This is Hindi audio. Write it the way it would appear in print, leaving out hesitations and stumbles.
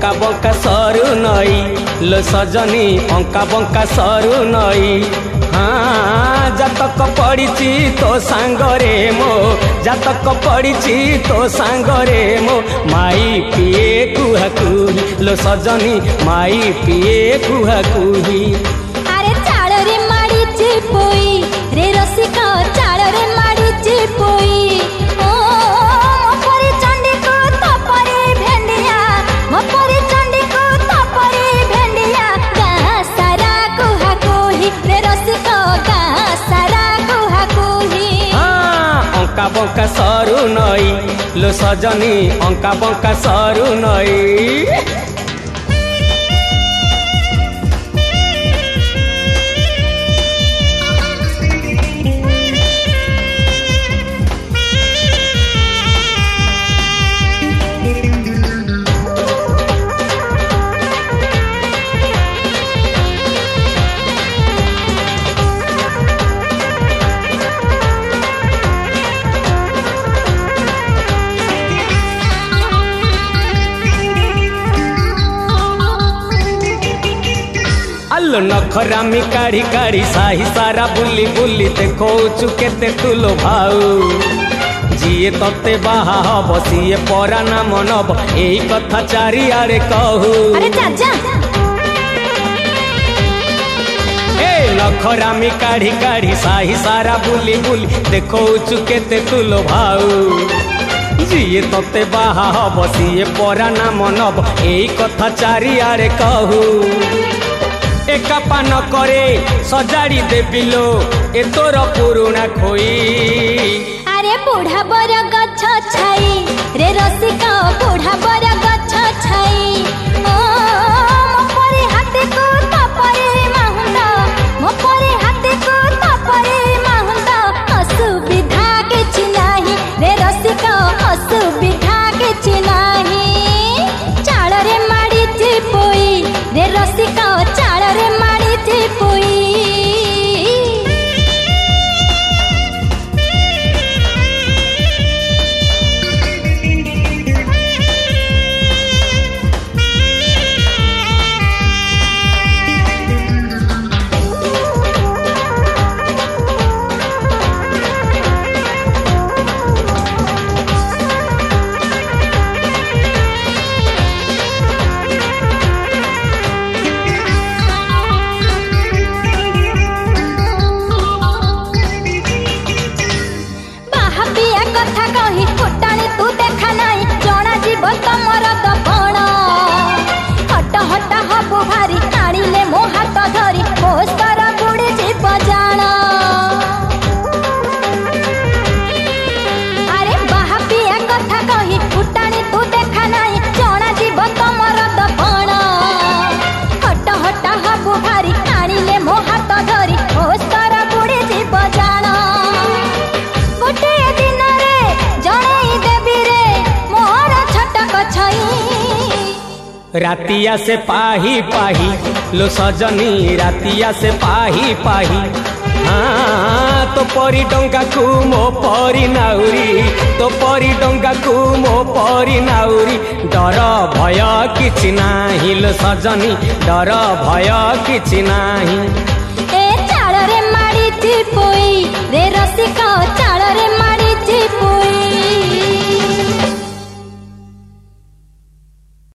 अंका बंका सरू नई लो सजनी अंका बंका सरू नई। हाँ जातक पड़िची तो सांगरे मो जातक पड़िची तो सांगरे मो माई पिए कुहा कुही लो सजनी माई पिए कुहा कुही। अरे चाल रे माड़ी चिपोई रे रसिका चाल रे माड़ी चिपोई ओ मोपरी चंडी को तपरी भेंडिया मोपरी चंडी को तपरी भेंडिया गाँ सारा कुहा कुही रे रसिका गाँ सारा कुहा कुही। हाँ अंका बंका सरू नई लो सजनी अंका बंका सरू नई। आलो नखरामी काढ़ी काढ़ी साही सारा बुली बुली देखो केते तुलो भाऊ जीए तते बाहा हब सीए परा नाम नब एही कथा चारिआडे कहू। अरे चाचा ए नखरामी काढ़ी काढ़ी साही सारा बुली बुली देखो केते तुलो भाऊ जीए तते बाहा हब सीए परा नाम नब एही कथा चारिआडे कहू। एका पान करे सजाड़ी देबिलो ए तोर पुरुणा खोई। अरे बुढ़ा बर गछ छाई रे रसिका बुढ़ा बर गछ छाई ओ मोपरी हाथी को तपरी माहुंदा मोपरी हाथी को तपरी माहुंदा असुविधा किछि नाही रे रसिका असुविधा किछि नाही। चाल रे माड़ी चिपोई रे रसिका चाल रे माड़ी चिपोई। कथा कही फुटाणी तू देखा नाई जना जीव तमर दपण हट हट हबु भारी आनिले मो हाथ धरी मो स्तर बुड़ी जीव जान। अरे बाहापिया कथा कही फुटाणी तू देखा नाई जना जीव तमर दपण हट हट हबु भारी आनिले मो हाथ धरी मो स्तर बुड़ी जीव जान। गोटे दिन जणई देवी रे मोर छटक छई रातिया से पाही पाही लो सजनी रातिया से पाही पाही। हाँ तो परी डंगा को मो परी नाउरी तो परी डंगा को मो परी नाउरी डर भय किछि नाही लो सजनी डर भय किछि नाही।